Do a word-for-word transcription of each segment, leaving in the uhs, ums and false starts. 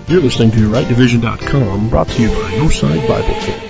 You're listening to right division dot com, brought to you by Northside Bible Church.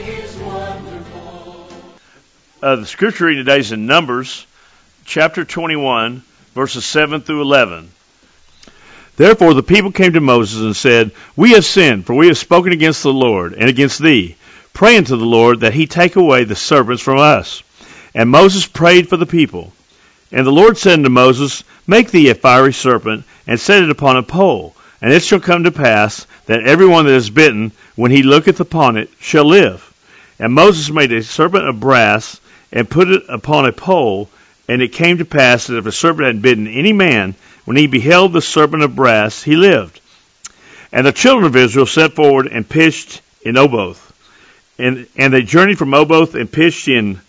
Uh, the scripture reading today is in Numbers, chapter twenty-one, verses seven through eleven. Therefore the people came to Moses and said, We have sinned, for we have spoken against the Lord and against thee, praying to the Lord that he take away the serpents from us. And Moses prayed for the people. And the Lord said unto Moses, Make thee a fiery serpent, and set it upon a pole. And it shall come to pass that every one that is bitten, when he looketh upon it, shall live. And Moses made a serpent of brass, and put it upon a pole. And it came to pass that if a serpent had bitten any man, when he beheld the serpent of brass, he lived. And the children of Israel set forward and pitched in Oboth. And, and they journeyed from Oboth and pitched in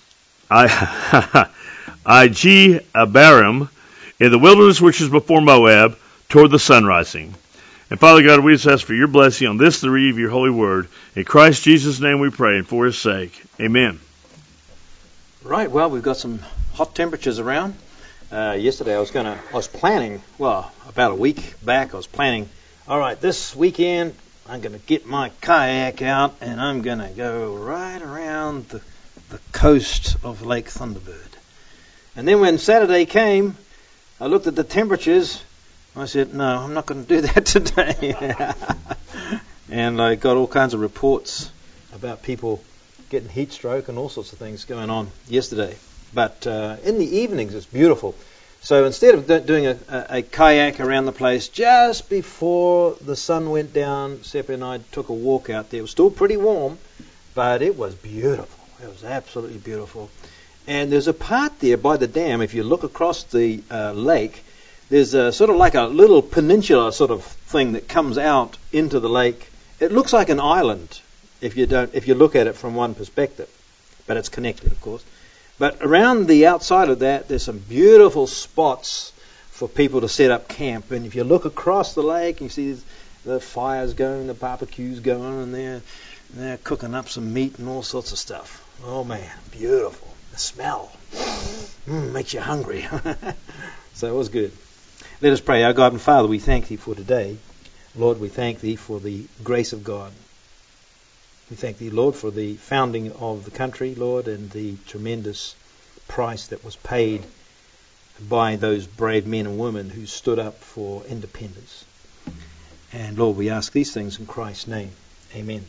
Ije-Abarim, in the wilderness which is before Moab, toward the sun rising. And Father God, we just ask for your blessing on this, the reading of your holy word. In Christ Jesus' name we pray, and for his sake. Amen. Right, well, we've got some hot temperatures around. Uh, yesterday I was going to, I was planning, well, about a week back, I was planning, all right, this weekend I'm going to get my kayak out and I'm going to go right around the, the coast of Lake Thunderbird. And then when Saturday came, I looked at the temperatures. I said, no, I'm not going to do that today. And I got all kinds of reports about people getting heat stroke and all sorts of things going on yesterday. But uh, in the evenings, it's beautiful. So instead of do- doing a, a, a kayak around the place, just before the sun went down, Seppi and I took a walk out there. It was still pretty warm, but it was beautiful. It was absolutely beautiful. And there's a part there by the dam, if you look across the uh, lake, there's a, sort of like a little peninsula sort of thing that comes out into the lake. It looks like an island if you don't, if you look at it from one perspective, but it's connected, of course. But around the outside of that, there's some beautiful spots for people to set up camp. And if you look across the lake, you see the fires going, the barbecues going, and they're, they're cooking up some meat and all sorts of stuff. Oh man, beautiful. The smell mm, makes you hungry. So it was good. Let us pray. Our God and Father, we thank thee for today. Lord, we thank thee for the grace of God. We thank thee, Lord, for the founding of the country, Lord, and the tremendous price that was paid by those brave men and women who stood up for independence. And Lord, we ask these things in Christ's name. Amen.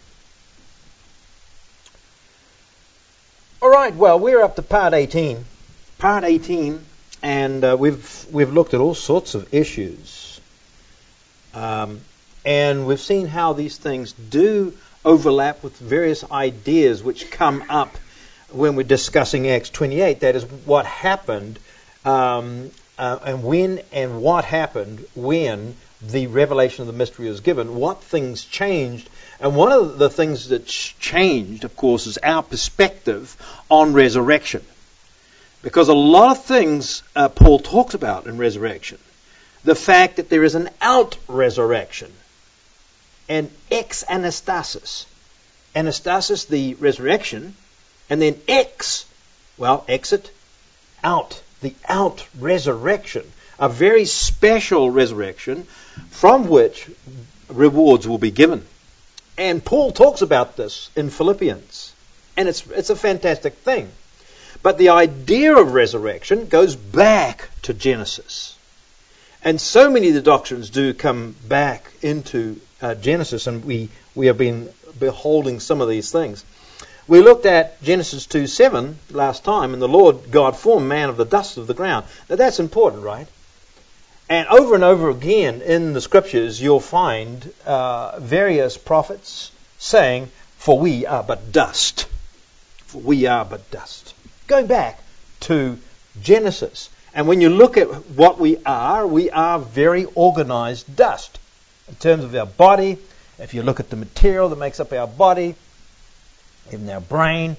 All right, well, we're up to part eighteen. Part eighteen, and uh, we've we've looked at all sorts of issues. Um, and we've seen how these things do overlap with various ideas which come up when we're discussing Acts twenty-eight. That is what happened um, uh, and when and what happened when the revelation of the mystery was given. What things changed. And one of the things that's changed, of course, is our perspective on resurrection. Because a lot of things uh, Paul talked about in resurrection. The fact that there is an out-resurrection. And ex-anastasis. Anastasis, the resurrection, and then ex, well, exit, out, the out-resurrection. A very special resurrection from which rewards will be given. And Paul talks about this in Philippians. And it's it's a fantastic thing. But the idea of resurrection goes back to Genesis. And so many of the doctrines do come back into uh, Genesis, and we, we have been beholding some of these things. We looked at Genesis two seven last time, and the Lord God formed man of the dust of the ground. Now that's important, right? And over and over again in the Scriptures you'll find uh, various prophets saying, for we are but dust. For we are but dust. Going back to Genesis. And when you look at what we are, we are very organized dust. In terms of our body, if you look at the material that makes up our body, even our brain,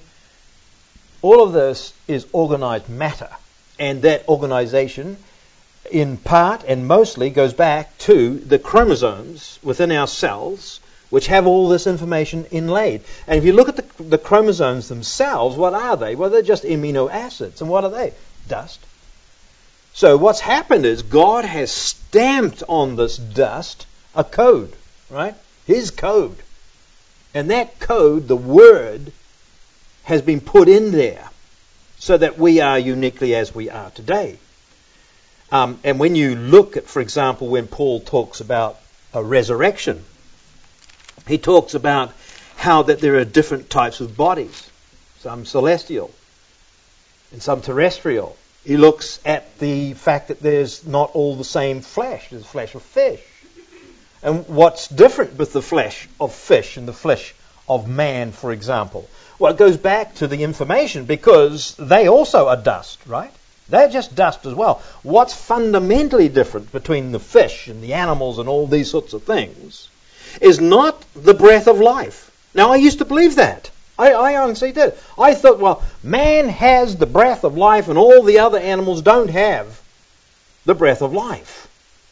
all of this is organized matter. And that organization, in part and mostly, goes back to the chromosomes within our cells, which have all this information inlaid. And if you look at the, the chromosomes themselves, what are they? Well, they're just amino acids. And what are they? Dust. So what's happened is God has stamped on this dust a code. right? His code. And that code, the Word, has been put in there so that we are uniquely as we are today. Um, and when you look at, for example, when Paul talks about a resurrection, he talks about how that there are different types of bodies, some celestial and some terrestrial. He looks at the fact that there's not all the same flesh. There's flesh of fish. And what's different with the flesh of fish and the flesh of man, for example? Well, it goes back to the information, because they also are dust, right? They're just dust as well. What's fundamentally different between the fish and the animals and all these sorts of things is not the breath of life. Now, I used to believe that. I, I honestly did. I thought, well, man has the breath of life and all the other animals don't have the breath of life.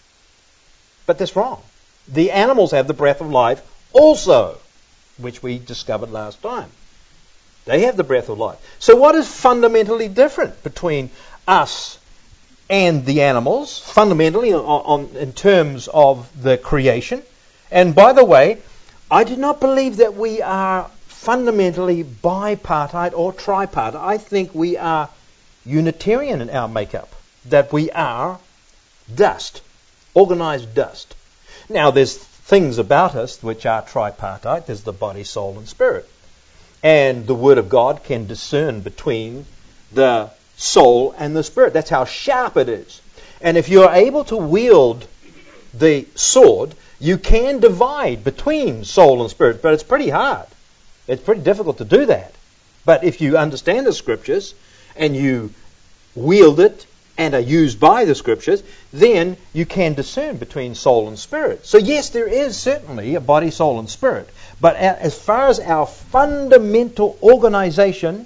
But that's wrong. The animals have the breath of life also, which we discovered last time. They have the breath of life. So what is fundamentally different between us and the animals, fundamentally on, on, in terms of the creation? And by the way, I do not believe that we are fundamentally bipartite or tripartite. I think we are Unitarian in our makeup, that we are dust, organized dust. Now, there's things about us which are tripartite. There's the body, soul, and spirit. And the Word of God can discern between the soul and the spirit. That's how sharp it is. And if you're able to wield the sword, you can divide between soul and spirit, but it's pretty hard. It's pretty difficult to do that. But if you understand the Scriptures and you wield it and are used by the Scriptures, then you can discern between soul and spirit. So yes, there is certainly a body, soul, and spirit. But as far as our fundamental organization,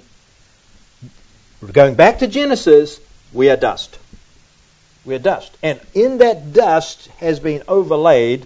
going back to Genesis, we are dust. We are dust. And in that dust has been overlaid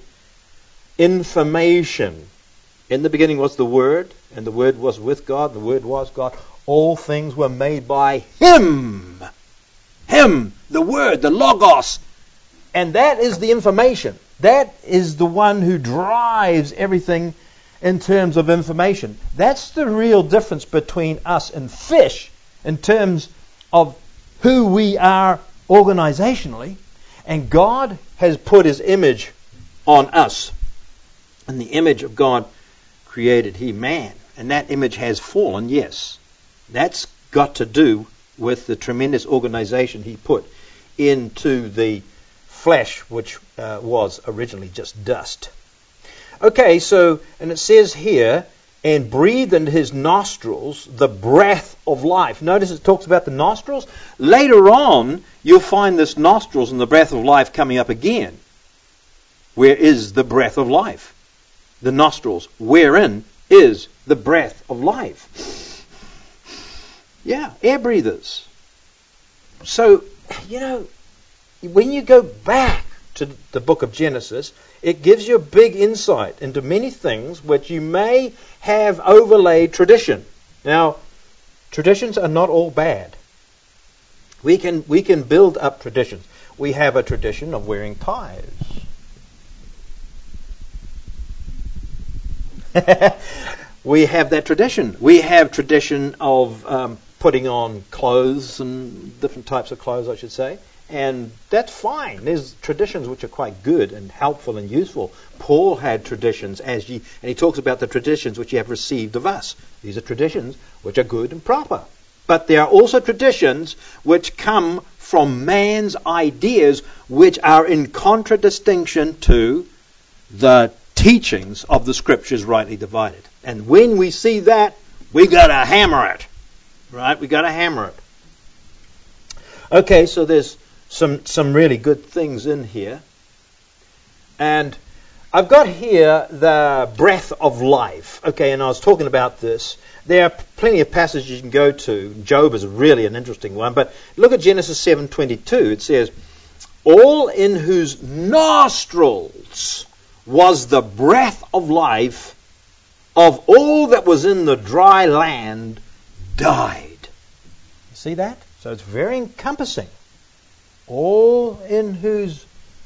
information. In the beginning was the Word, and the Word was with God, and the Word was God. All things were made by Him. Him, the Word, the Logos. And that is the information. That is the one who drives everything in terms of information. That's the real difference between us and fish in terms of who we are organizationally. And God has put His image on us. And the image of God created He man. And that image has fallen, yes. That's got to do with the tremendous organization He put into the flesh, which uh, was originally just dust. Okay, so, and it says here, and breathed into His nostrils the breath of life. Notice it talks about the nostrils. Later on, you'll find this nostrils and the breath of life coming up again. Where is the breath of life? The nostrils. Wherein is the breath of life? Yeah, air breathers. So, you know, when you go back to the book of Genesis, it gives you a big insight into many things which you may have overlaid tradition. Now, traditions are not all bad. We can we can build up traditions. We have a tradition of wearing ties. We have that tradition. We have tradition of um, putting on clothes and different types of clothes, I should say. And that's fine. There's traditions which are quite good and helpful and useful. Paul had traditions, as ye, and he talks about the traditions which ye have received of us. These are traditions which are good and proper. But there are also traditions which come from man's ideas, which are in contradistinction to the teachings of the Scriptures rightly divided. And when we see that, we got to hammer it. Right? We got to hammer it. Okay, so there's some some really good things in here. And I've got here the breath of life. Okay, and I was talking about this. There are plenty of passages you can go to. Job is really an interesting one. But look at Genesis seven twenty-two. It says, all in whose nostrils was the breath of life, of all that was in the dry land died. You see that? So it's very encompassing. All in whose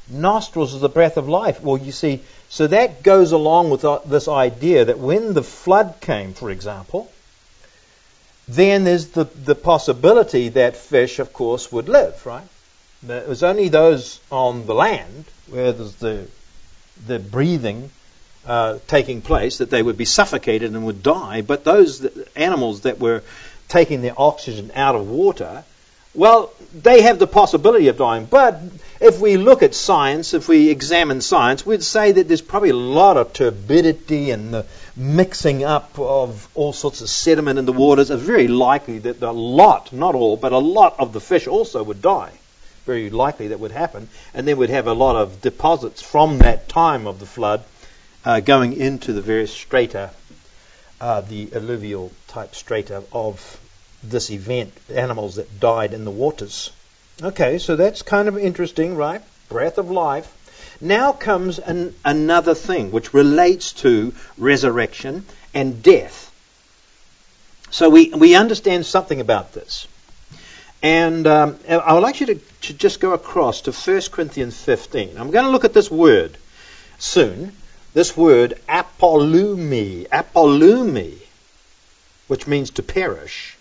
nostrils is the breath of life. Well, you see, so that goes along with this idea that when the flood came, for example, then there's the, the possibility that fish, of course, would live, right? It was only those on the land where there's the the breathing uh, taking place that they would be suffocated and would die. But those that, animals that were taking their oxygen out of water, well, they have the possibility of dying. But if we look at science, if we examine science, we'd say that there's probably a lot of turbidity and the mixing up of all sorts of sediment in the waters. It's very likely that a lot, not all, but a lot of the fish also would die. Very likely that would happen. And then we'd have a lot of deposits from that time of the flood uh, going into the various strata, uh, the alluvial type strata of this event, animals that died in the waters. Okay, so that's kind of interesting, right? Breath of life. Now comes an, another thing which relates to resurrection and death. So we, we understand something about this. And um, I would like you to, to just go across to First Corinthians fifteen. I'm going to look at this word soon. This word, apolumi, apolumi, which means to perish.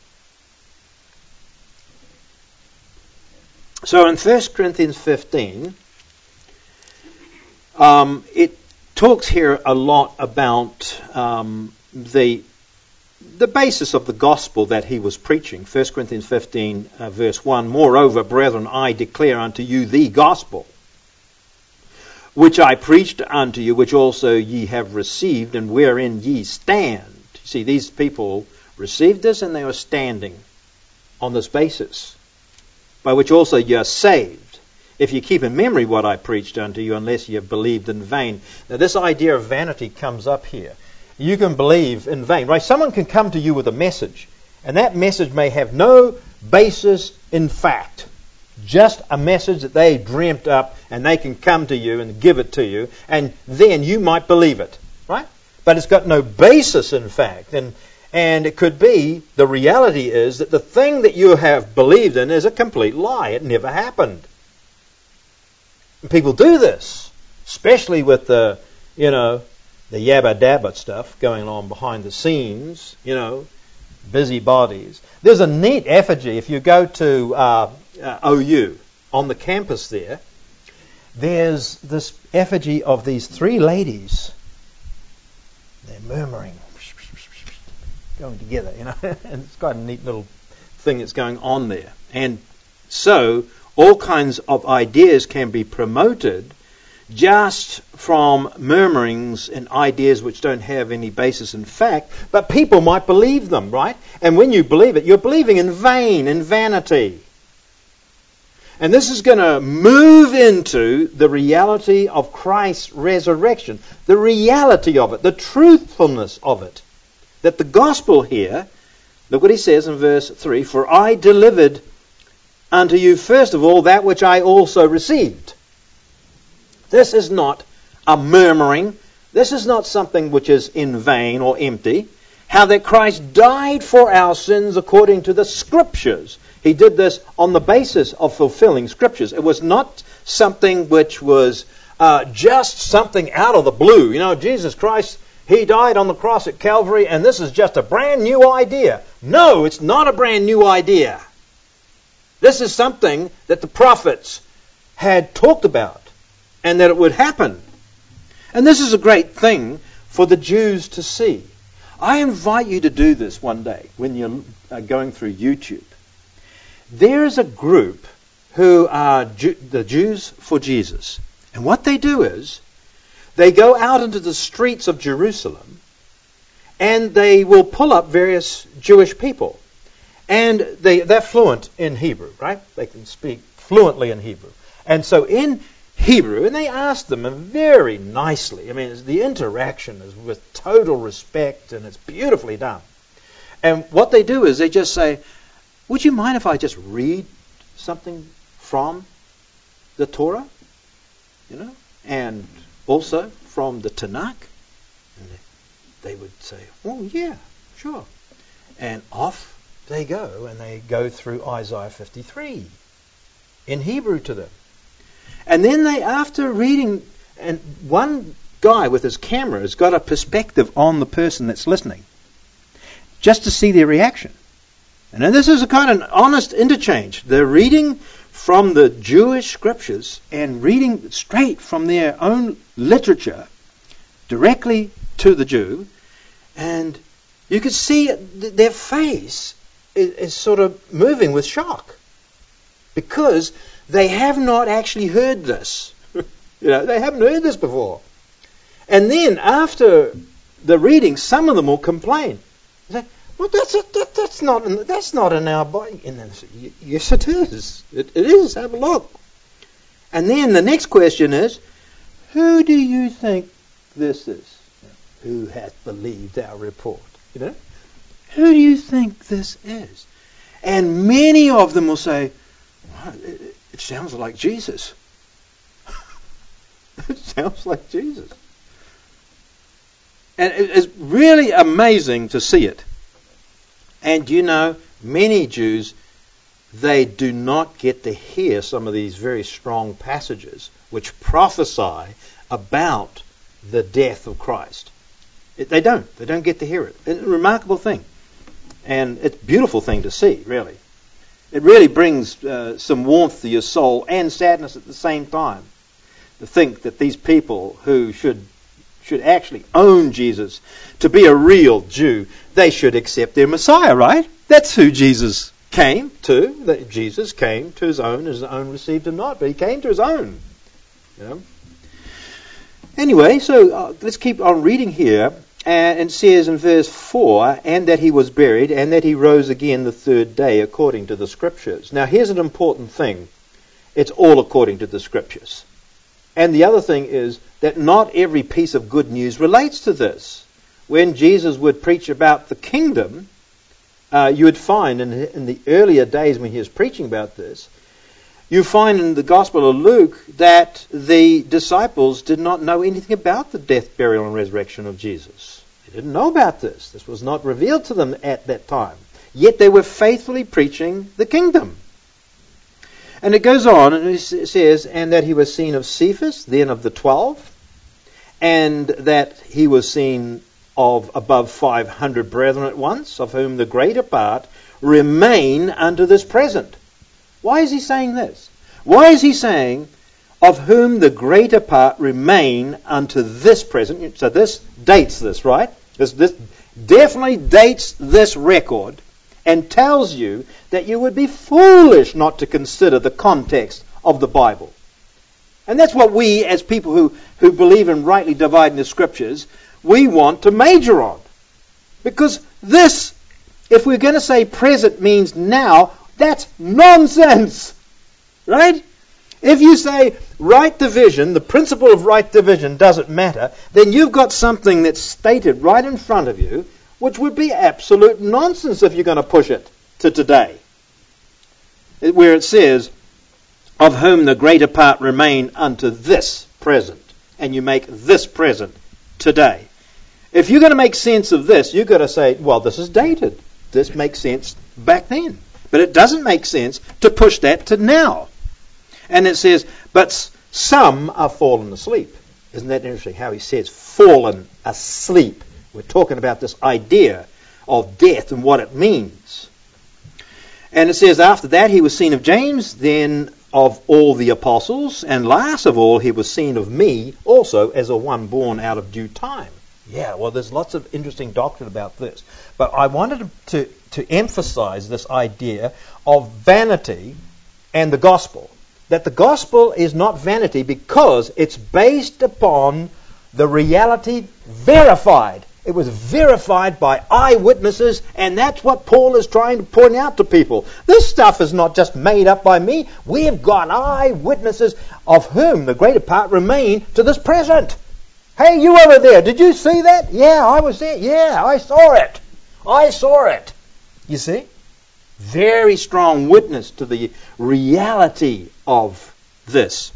So in First Corinthians fifteen, um, it talks here a lot about um, the the basis of the gospel that he was preaching. First Corinthians fifteen, uh, verse one, Moreover, brethren, I declare unto you the gospel, which I preached unto you, which also ye have received, and wherein ye stand. See, these people received this, and they were standing on this basis, by which also ye are saved, if you keep in memory what I preached unto you, unless ye have believed in vain. Now, this idea of vanity comes up here. You can believe in vain, right? Someone can come to you with a message, and that message may have no basis in fact. Just a message that they dreamt up, and they can come to you and give it to you, and then you might believe it, right? But it's got no basis in fact, and and it could be, the reality is that the thing that you have believed in is a complete lie. It never happened. And people do this, especially with the, you know, the yabba dabba stuff going on behind the scenes, you know, busybodies. There's a neat effigy if you go to uh, uh, O U on the campus there. There's this effigy of these three ladies. They're murmuring, going together, you know, and it's quite a neat little thing that's going on there. And so all kinds of ideas can be promoted just from murmurings and ideas which don't have any basis in fact, but people might believe them, right? And when you believe it, you're believing in vain, in vanity. And this is going to move into the reality of Christ's resurrection, the reality of it, the truthfulness of it. That the gospel here, look what he says in verse three, For I delivered unto you first of all that which I also received. This is not a murmuring. This is not something which is in vain or empty. How that Christ died for our sins according to the Scriptures. He did this on the basis of fulfilling Scriptures. It was not something which was uh, just something out of the blue. You know, Jesus Christ, He died on the cross at Calvary, and this is just a brand new idea. No, it's not a brand new idea. This is something that the prophets had talked about, and that it would happen. And this is a great thing for the Jews to see. I invite you to do this one day when you're going through YouTube. There is a group who are Jew- the Jews for Jesus. And what they do is, they go out into the streets of Jerusalem, and they will pull up various Jewish people. And they, they're fluent in Hebrew, right? They can speak fluently in Hebrew. And so in Hebrew, and they ask them very nicely. I mean, the interaction is with total respect, and it's beautifully done. And what they do is they just say, would you mind if I just read something from the Torah? You know? And also from the Tanakh? And they, they would say, oh, yeah, sure. And off they go, and they go through Isaiah fifty-three in Hebrew to them. And then they, after reading, and one guy with his camera has got a perspective on the person that's listening, just to see their reaction. And then this is a kind of honest interchange. They're reading from the Jewish scriptures and reading straight from their own literature directly to the Jew, and you could see their face is, is sort of moving with shock because they have not actually heard this. You know, they haven't heard this before. And then after the reading, some of them will complain. They say, well, that's a, that, that's not in, that's not in our body. And then they say, yes, it is. It, it is. Have a look. And then the next question is, who do you think this is? Who hath believed our report? You know, who do you think this is? And many of them will say, well, it, it sounds like Jesus. It sounds like Jesus. And it's really amazing to see it. And you know, many Jews, they do not get to hear some of these very strong passages which prophesy about the death of Christ. It, they don't. They don't get to hear it. It's a remarkable thing. And it's a beautiful thing to see, really. It really brings uh, some warmth to your soul and sadness at the same time. To think that these people who should should actually own Jesus, to be a real Jew, they should accept their Messiah, right? That's who Jesus came to. That Jesus came to his own, his own received him not, but he came to his own. You know? Anyway, so uh, let's keep on reading here. And it says in verse four, and that he was buried, and that he rose again the third day, according to the Scriptures. Now here's an important thing. It's all according to the Scriptures. And the other thing is that not every piece of good news relates to this. When Jesus would preach about the kingdom, uh, you would find in, in the earlier days when he was preaching about this, you find in the Gospel of Luke that the disciples did not know anything about the death, burial, and resurrection of Jesus. They didn't know about this. This was not revealed to them at that time. Yet they were faithfully preaching the kingdom. And it goes on, and it says, and that he was seen of Cephas, then of the twelve, and that he was seen of above five hundred brethren at once, of whom the greater part remain unto this present. Why is he saying this? Why is he saying, of whom the greater part remain unto this present? So this dates this, right? This, this definitely dates this record and tells you that you would be foolish not to consider the context of the Bible. And that's what we, as people who, who believe in rightly dividing the Scriptures, we want to major on. Because this, if we're going to say present means now, that's nonsense. Right? If you say right division, the principle of right division doesn't matter, then you've got something that's stated right in front of you, which would be absolute nonsense if you're going to push it to today. Where it says, of whom the greater part remain unto this present. And you make this present today. If you're going to make sense of this, you've got to say, well, this is dated. This makes sense back then. But it doesn't make sense to push that to now. And it says, but some are fallen asleep. Isn't that interesting how he says fallen asleep? We're talking about this idea of death and what it means. And it says, after that he was seen of James, then of all the apostles, and last of all he was seen of me also as a one born out of due time. Yeah, well, there's lots of interesting doctrine about this. But I wanted to, to emphasize this idea of vanity and the gospel. That the gospel is not vanity because it's based upon the reality verified. It was verified by eyewitnesses, and that's what Paul is trying to point out to people. This stuff is not just made up by me. We've got eyewitnesses, of whom the greater part remain to this present. Hey, you over there, did you see that? Yeah, I was there. Yeah, I saw it. I saw it. You see? Very strong witness to the reality of this.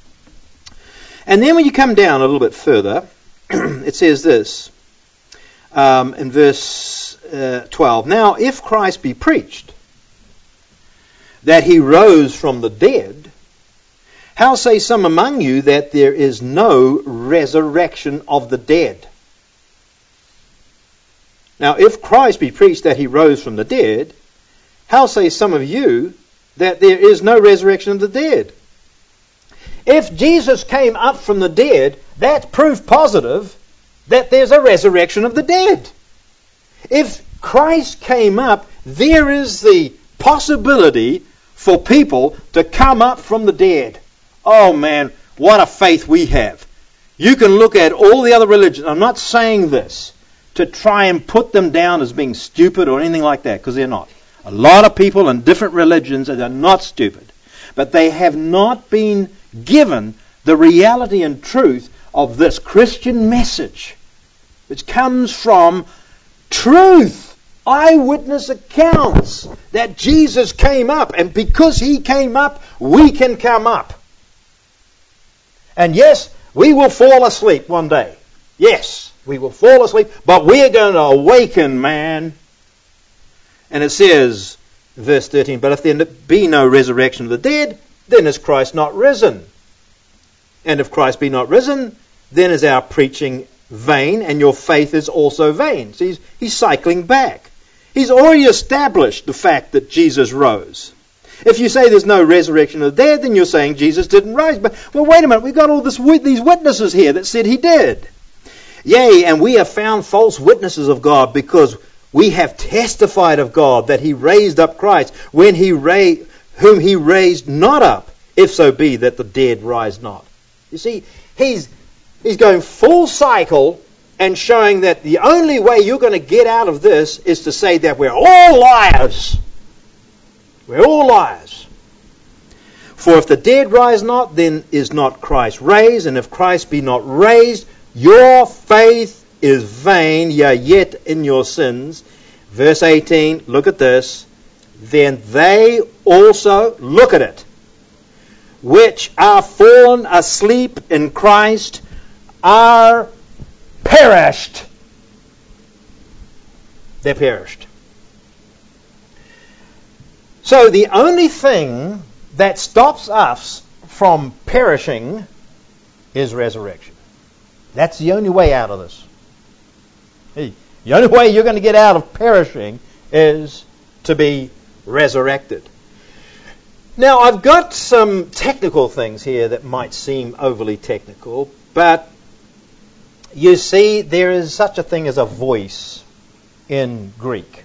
And then when you come down a little bit further, it says this um, in verse uh, twelve. Now, if Christ be preached that he rose from the dead, How say some among you that there is no resurrection of the dead? Now, if Christ be preached that he rose from the dead, how say some of you that there is no resurrection of the dead? If Jesus came up from the dead, that's proof positive that there's a resurrection of the dead. If Christ came up, there is the possibility for people to come up from the dead. Oh man, what a faith we have. You can look at all the other religions. I'm not saying this to try and put them down as being stupid or anything like that, because they're not. A lot of people in different religions are not stupid, but they have not been given the reality and truth of this Christian message, which comes from truth, eyewitness accounts that Jesus came up, and because he came up, we can come up. And yes, we will fall asleep one day. Yes, we will fall asleep, but we're going to awaken, man. And it says, verse thirteen, but if there be no resurrection of the dead, then is Christ not risen? And if Christ be not risen, then is our preaching vain, and your faith is also vain. So he's, he's cycling back. He's already established the fact that Jesus rose. If you say there's no resurrection of the dead, then you're saying Jesus didn't rise. But, well, wait a minute, we've got all this, these witnesses here that said he did. Yea, and we have found false witnesses of God, because we have testified of God that he raised up Christ, when he ra- whom he raised not up, if so be that the dead rise not. You see, he's he's going full cycle and showing that the only way you're going to get out of this is to say that we're all liars. We're all liars. For if the dead rise not, then is not Christ raised, and if Christ be not raised, your faith is vain, ye are yet in your sins. Verse eighteen, look at this. Then they also, look at it, which are fallen asleep in Christ are perished. They're perished. So the only thing that stops us from perishing is resurrection. That's the only way out of this. Hey, the only way you're going to get out of perishing is to be resurrected. Now, I've got some technical things here that might seem overly technical, but you see, there is such a thing as a voice in Greek.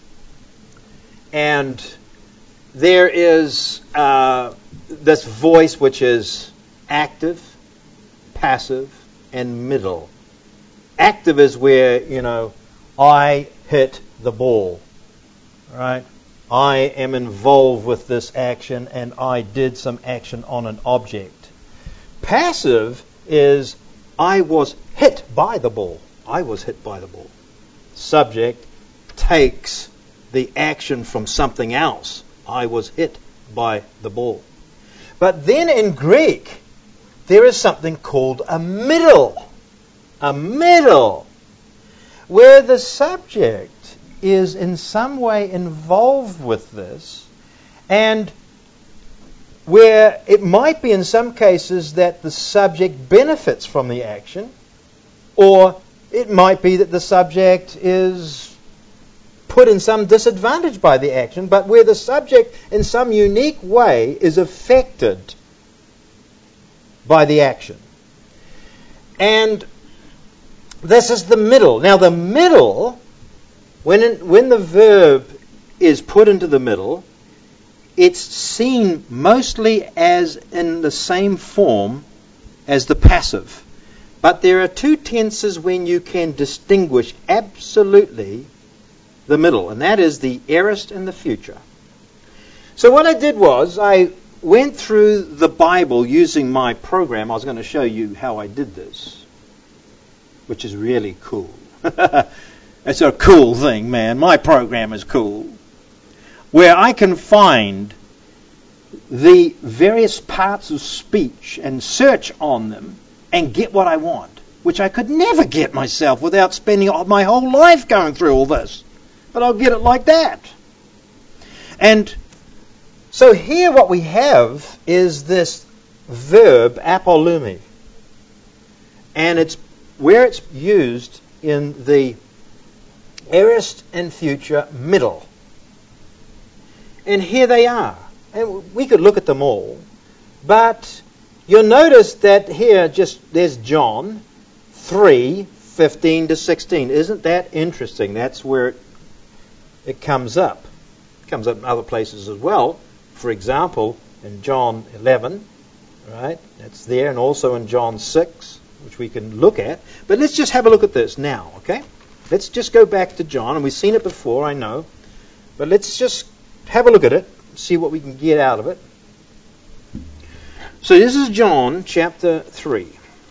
And there is uh, this voice which is active, passive, and middle. Active is where, you know, I hit the ball, right? I am involved with this action and I did some action on an object. Passive is I was hit by the ball. I was hit by the ball. Subject takes the action from something else. I was hit by the ball. But then in Greek, there is something called a middle. A middle. Where the subject is in some way involved with this, and where it might be in some cases that the subject benefits from the action, or it might be that the subject is put in some disadvantage by the action, but where the subject in some unique way is affected by the action. And this is the middle. Now the middle, when in, when the verb is put into the middle, it's seen mostly as in the same form as the passive. But there are two tenses when you can distinguish absolutely the middle, and that is the aorist and the future. So what I did was I went through the Bible using my program. I was going to show you how I did this, which is really cool. It's a cool thing, man. My program is cool. Where I can find the various parts of speech and search on them and get what I want, which I could never get myself without spending my whole life going through all this. But I'll get it like that. And so here what we have is this verb apolumi, and it's where it's used in the aorist and future middle. And here they are. And we could look at them all, but you'll notice that here just there's John three fifteen to sixteen. Isn't that interesting? That's where it, it comes up. It comes up in other places as well. For example, in John eleven, right? That's there, and also in John six, which we can look at. But let's just have a look at this now, okay? Let's just go back to John, and we've seen it before, I know. But let's just have a look at it, see what we can get out of it. So this is John chapter three.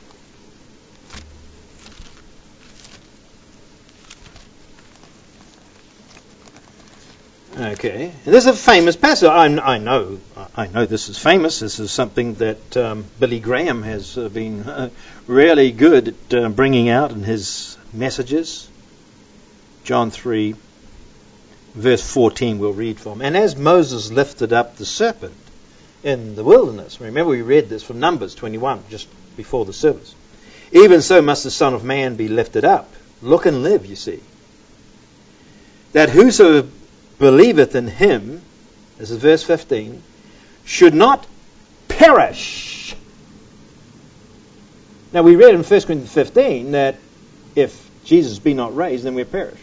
Okay, and this is a famous passage. I, I know, I know this is famous. This is something that um, Billy Graham has uh, been uh, really good at uh, bringing out in his messages. John three, verse fourteen, we'll read from. And as Moses lifted up the serpent in the wilderness, remember we read this from Numbers twenty-one, just before the service. Even so must the Son of Man be lifted up. Look and live, you see. That whoso believeth in him, this is verse fifteen, should not perish. Now we read in First Corinthians fifteen that if Jesus be not raised, then we're perished.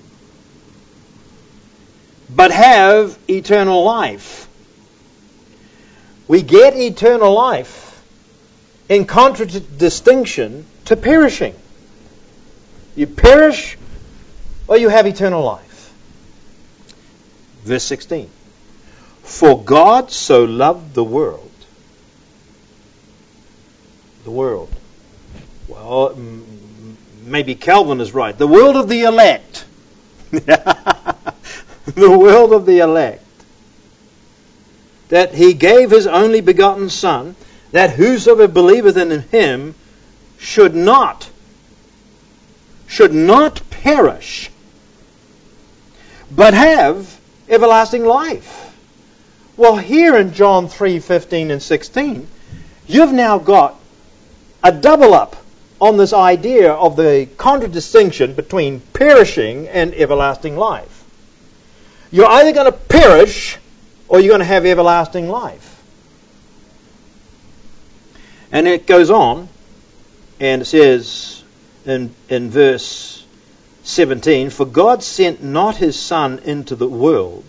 But have eternal life. We get eternal life in contradistinction to perishing. You perish or you have eternal life. Verse sixteen. For God so loved the world. The world. Well, m- maybe Calvin is right. The world of the elect. The world of the elect. That he gave his only begotten Son, that whosoever believeth in him should not, should not perish, but have everlasting life. Well, here in John three fifteen and sixteen, you've now got a double up on this idea of the contradistinction between perishing and everlasting life. You're either going to perish or you're going to have everlasting life. And it goes on, and it says in, in verse seventeen, for God sent not his Son into the world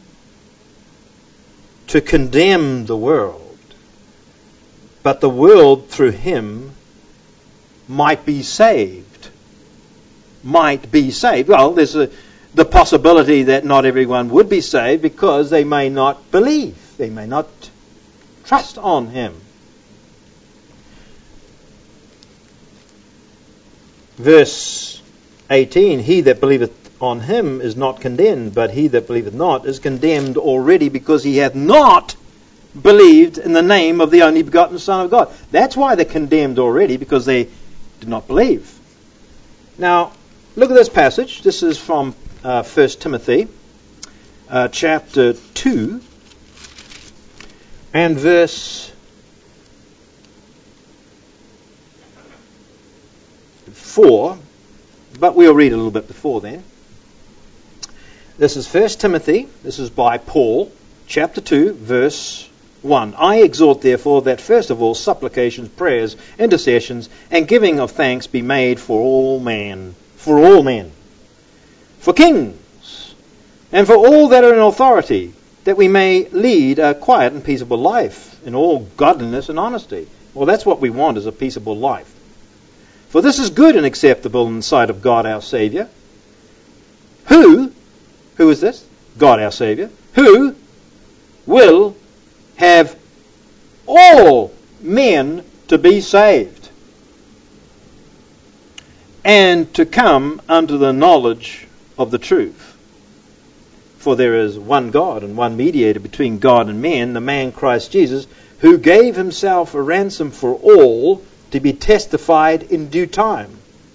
to condemn the world, but the world through him might be saved. Might be saved. Well, there's a, the possibility that not everyone would be saved because they may not believe. They may not trust on him. Verse eighteen, he that believeth on him is not condemned, but he that believeth not is condemned already, because he hath not believed in the name of the only begotten Son of God. That's why they're condemned already, because they did not believe. Now, look at this passage. This is from uh, First Timothy, uh, chapter two, and verse four. But we'll read a little bit before then. This is First Timothy. This is by Paul, chapter two, verse one. I exhort, therefore, that first of all supplications, prayers, intercessions, and giving of thanks be made for all men, for all men, for kings, and for all that are in authority, that we may lead a quiet and peaceable life in all godliness and honesty. Well, that's what we want, is a peaceable life. For this is good and acceptable in the sight of God our Saviour, who, who is this? God our Saviour, who will have all men to be saved and to come unto the knowledge of the truth. For there is one God and one mediator between God and men, the man Christ Jesus, who gave himself a ransom for all, to be testified in due time.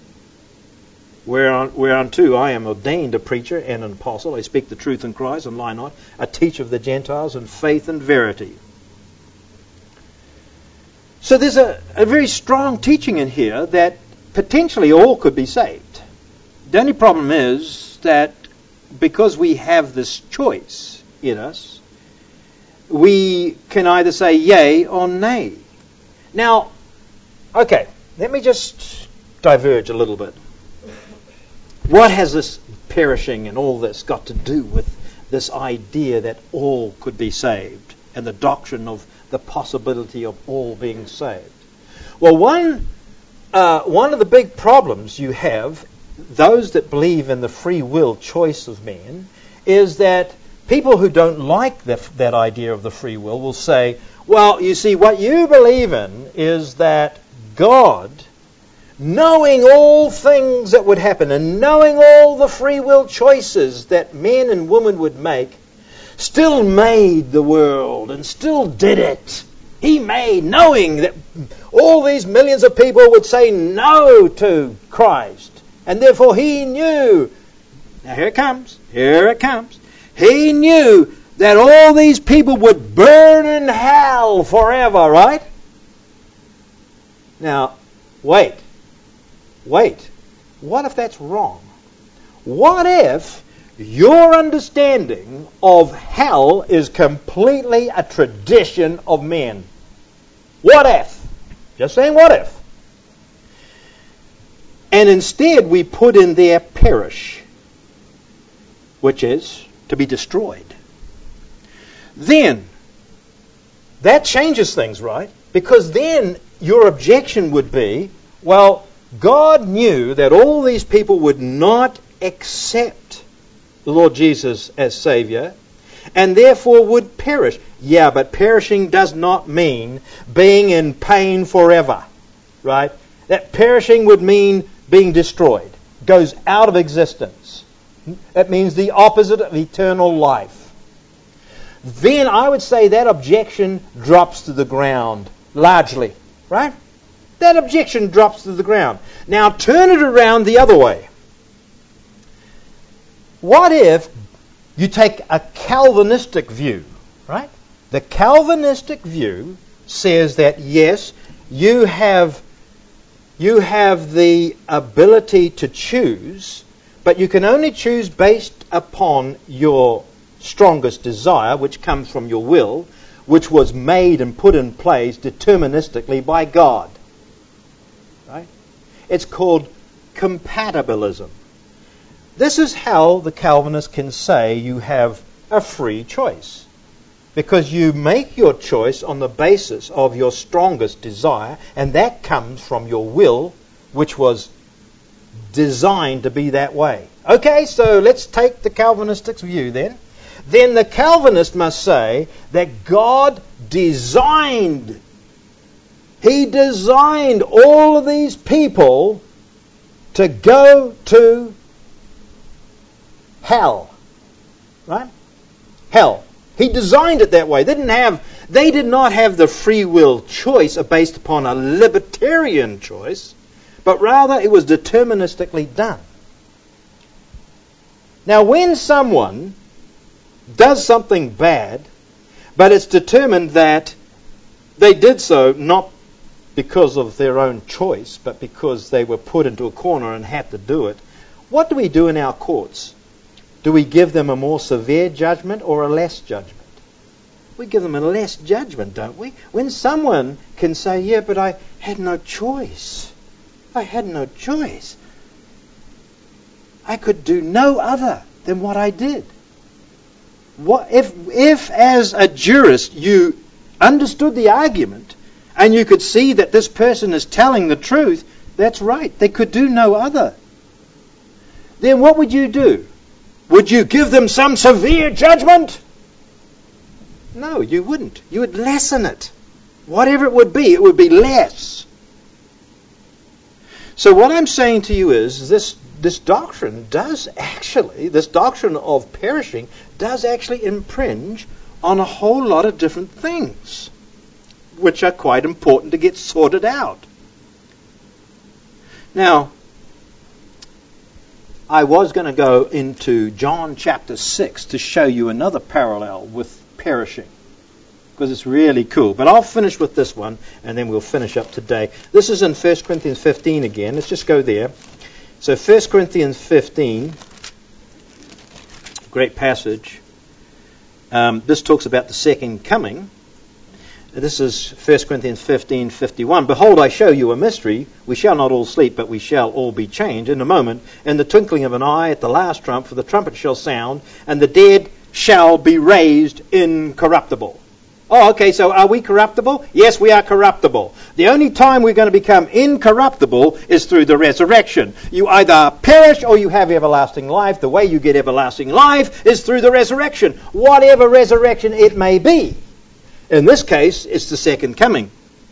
Whereunto I am ordained a preacher and an apostle. I speak the truth in Christ and lie not. A teacher of the Gentiles in faith and verity. So there's a, a very strong teaching in here that potentially all could be saved. The only problem is that because we have this choice in us, we can either say yay or nay. Now, okay, let me just diverge a little bit. What has this perishing and all this got to do with this idea that all could be saved and the doctrine of the possibility of all being saved? Well, one uh, one of the big problems you have, those that believe in the free will choice of man, is that people who don't like the, that idea of the free will will say, well, you see, what you believe in is that God, knowing all things that would happen and knowing all the free will choices that men and women would make, still made the world and still did it. He made, knowing that all these millions of people would say no to Christ. And therefore he knew, now here it comes, here it comes, he knew that all these people would burn in hell forever, right? Now, wait, wait, what if that's wrong? What if your understanding of hell is completely a tradition of men? What if? Just saying what if. And instead we put in there perish, which is to be destroyed. Then, that changes things, right? Because then your objection would be, well, God knew that all these people would not accept the Lord Jesus as Savior, and therefore would perish. Yeah, but perishing does not mean being in pain forever, right? That perishing would mean being destroyed, goes out of existence. It means the opposite of eternal life. Then I would say that objection drops to the ground, largely, right? That objection drops to the ground. Now turn it around the other way. What if you take a Calvinistic view, right? The Calvinistic view says that, yes, you have, you have the ability to choose, but you can only choose based upon your strongest desire, which comes from your will, which was made and put in place deterministically by God. Right? It's called compatibilism. This is how the Calvinists can say you have a free choice. Because you make your choice on the basis of your strongest desire, and that comes from your will, which was designed to be that way. Okay, so let's take the Calvinistic view then. Then the Calvinist must say that God designed, He designed all of these people to go to hell. Right? Hell. He designed it that way. They didn't have, they did not have the free will choice based upon a libertarian choice, but rather it was deterministically done. Now when someone does something bad, but it's determined that they did so not because of their own choice, but because they were put into a corner and had to do it, what do we do in our courts? Do we give them a more severe judgment or a less judgment? We give them a less judgment, don't we? When someone can say, yeah, but I had no choice. I had no choice. I could do no other than what I did. What if, if as a jurist you understood the argument and you could see that this person is telling the truth, that's right, they could do no other. Then what would you do? Would you give them some severe judgment? No, you wouldn't. You would lessen it. Whatever it would be, it would be less. So what I'm saying to you is this, this doctrine does actually, this doctrine of perishing does actually impinge on a whole lot of different things, which are quite important to get sorted out. Now, I was going to go into John chapter six to show you another parallel with perishing. because it's really cool. But I'll finish with this one, and then we'll finish up today. This is in First Corinthians fifteen again. Let's just go there. So First Corinthians fifteen, great passage. Um, this talks about the second coming. This is First Corinthians fifteen fifty-one. Behold, I show you a mystery. We shall not all sleep, but we shall all be changed in a moment, in the twinkling of an eye, at the last trump, for the trumpet shall sound, and the dead shall be raised incorruptible. Oh, okay, so are we corruptible? Yes, we are corruptible. The only time we're going to become incorruptible is through the resurrection. You either perish or you have everlasting life. The way you get everlasting life is through the resurrection, whatever resurrection it may be. In this case, it's the second coming.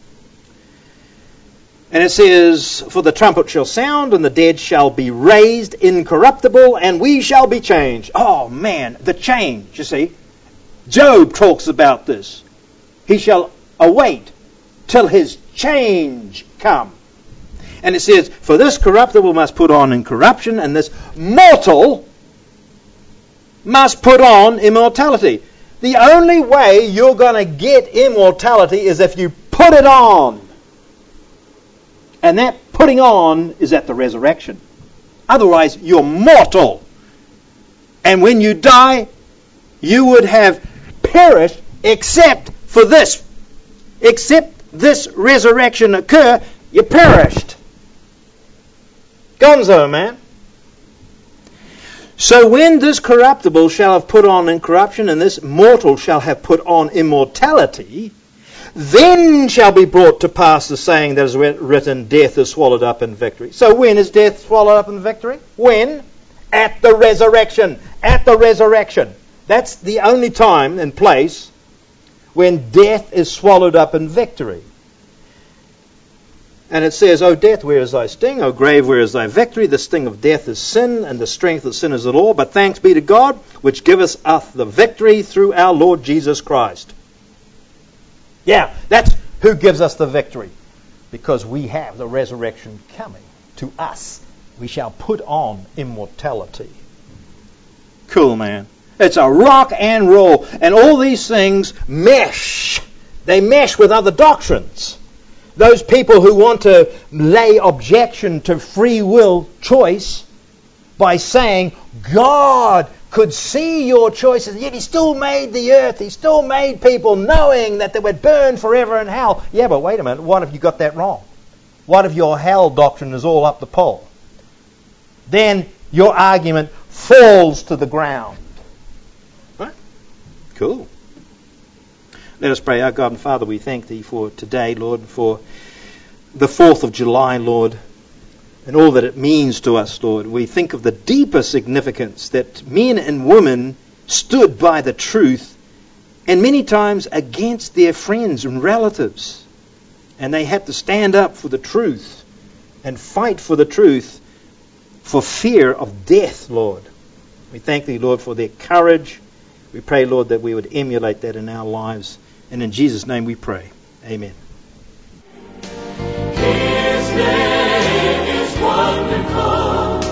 And it says, for the trumpet shall sound, and the dead shall be raised incorruptible, and we shall be changed. Oh, man, the change, you see. Job talks about this. He shall await till his change come. And it says, for this corruptible must put on incorruption, and this mortal must put on immortality. The only way you're going to get immortality is if you put it on. And that putting on is at the resurrection. Otherwise, you're mortal. And when you die, you would have perished except for this. Except this resurrection occur, you perished. Gonzo, man. So when this corruptible shall have put on incorruption, and this mortal shall have put on immortality, then shall be brought to pass the saying that is written, death is swallowed up in victory. So when is death swallowed up in victory? When? At the resurrection. At the resurrection. That's the only time and place when death is swallowed up in victory. And it says, O death, where is thy sting? O grave, where is thy victory? The sting of death is sin, and the strength of sin is the law. But thanks be to God, which giveth us the victory through our Lord Jesus Christ. Yeah, that's who gives us the victory. Because we have the resurrection coming to us. We shall put on immortality. Cool, man. It's a rock and roll. And all these things mesh. They mesh with other doctrines. Those people who want to lay objection to free will choice by saying God could see your choices, yet He still made the earth, He still made people knowing that they would burn forever in hell. Yeah, but wait a minute, what if you got that wrong? What if your hell doctrine is all up the pole? Then your argument falls to the ground. Right? Cool. Let us pray. Our God and Father, we thank Thee for today, Lord, for the fourth of July, Lord, and all that it means to us, Lord. We think of the deeper significance that men and women stood by the truth, and many times against their friends and relatives. And they had to stand up for the truth and fight for the truth for fear of death, Lord. We thank Thee, Lord, for their courage. We pray, Lord, that we would emulate that in our lives. And in Jesus' name we pray. Amen. His name is wonderful,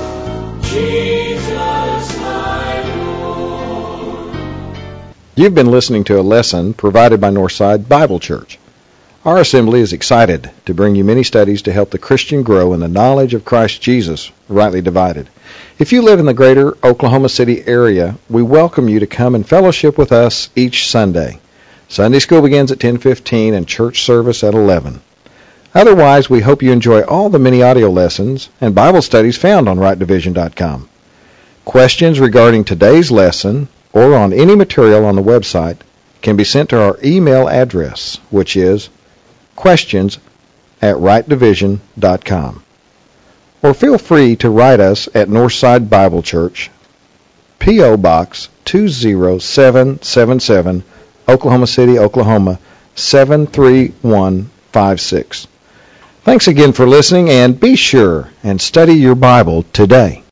Jesus my Lord. You've been listening to a lesson provided by Northside Bible Church. Our assembly is excited to bring you many studies to help the Christian grow in the knowledge of Christ Jesus, rightly divided. If you live in the greater Oklahoma City area, we welcome you to come and fellowship with us each Sunday. Sunday school begins at ten fifteen and church service at eleven. Otherwise, we hope you enjoy all the many audio lessons and Bible studies found on right division dot com. Questions regarding today's lesson or on any material on the website can be sent to our email address, which is questions at right division dot com. Or feel free to write us at Northside Bible Church, P O. Box two zero seven seven seven, Oklahoma City, Oklahoma seven three one five six. Thanks again for listening, and be sure and study your Bible today.